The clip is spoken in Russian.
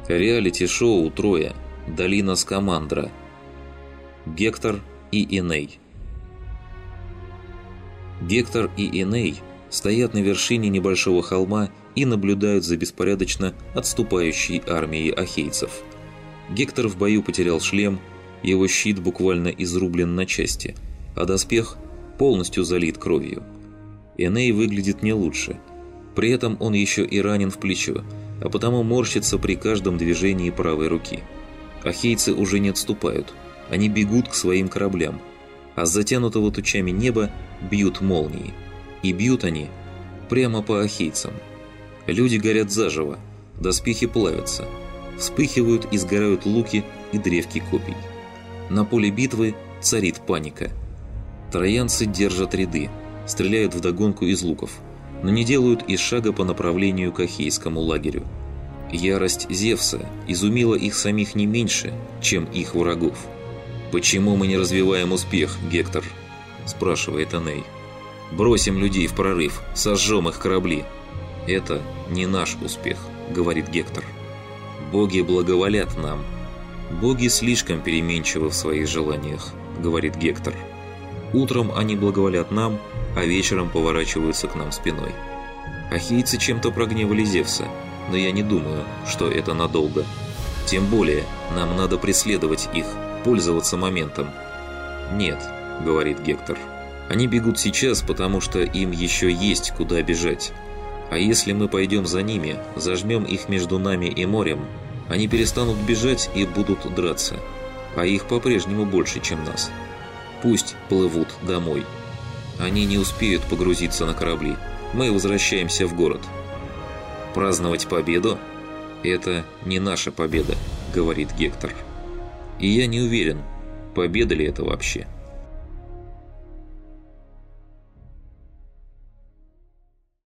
Реалити-шоу «Троя. Долина Скамандра». Гектор и Эней. Гектор и Эней стоят на вершине небольшого холма и наблюдают за беспорядочно отступающей армией ахейцев. Гектор в бою потерял шлем, его щит буквально изрублен на части, а доспех полностью залит кровью. Эней выглядит не лучше. При этом он еще и ранен в плечо, а потому морщится при каждом движении правой руки. Ахейцы уже не отступают, они бегут к своим кораблям, а с затянутого тучами неба бьют молнии. И бьют они прямо по ахейцам. Люди горят заживо, доспехи плавятся, вспыхивают и сгорают луки и древки копий. На поле битвы царит паника. Троянцы держат ряды, стреляют вдогонку из луков, но не делают и шага по направлению к ахейскому лагерю. Ярость Зевса изумила их самих не меньше, чем их врагов. «Почему мы не развиваем успех, Гектор?» – спрашивает Эней. «Бросим людей в прорыв, сожжем их корабли». «Это не наш успех», – говорит Гектор. «Боги благоволят нам». «Боги слишком переменчивы в своих желаниях», – говорит Гектор. «Утром они благоволят нам, а вечером поворачиваются к нам спиной. Ахейцы чем-то прогневали Зевса, но я не думаю, что это надолго. Тем более, нам надо преследовать их, пользоваться моментом». «Нет», — говорит Гектор. «Они бегут сейчас, потому что им еще есть куда бежать. А если мы пойдем за ними, зажмем их между нами и морем, они перестанут бежать и будут драться. А их по-прежнему больше, чем нас. Пусть плывут домой. Они не успеют погрузиться на корабли. Мы возвращаемся в город». «Праздновать победу? Это не наша победа», — говорит Гектор. И я не уверен, победа ли это вообще.